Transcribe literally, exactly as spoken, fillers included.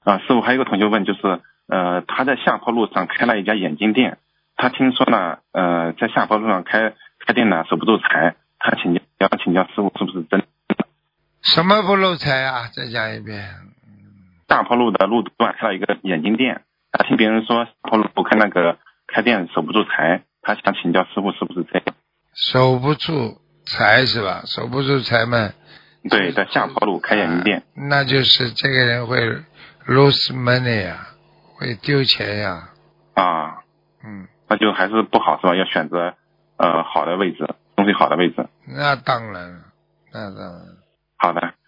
啊，师傅还有一个同学问，就是呃他在下坡路上开了一家眼镜店，他听说呢呃在下坡路上开开店呢守不住财，他请教要请教师傅是不是真的？ 什么不漏财啊？再讲一遍。 下坡路的路段开了一个眼镜店，他听别人说下坡路开那个开店守不住财，他想请教师傅是不是这样？ 守不住财是吧？守不住财嘛。 对，在下坡路开眼镜店、啊， 那就是这个人会 lose money 呀、啊，会丢钱呀、 啊。啊， 嗯， 那就还是不好是吧？要选择呃好的位置，东西好的位置。 那当然了，那当然。 好的。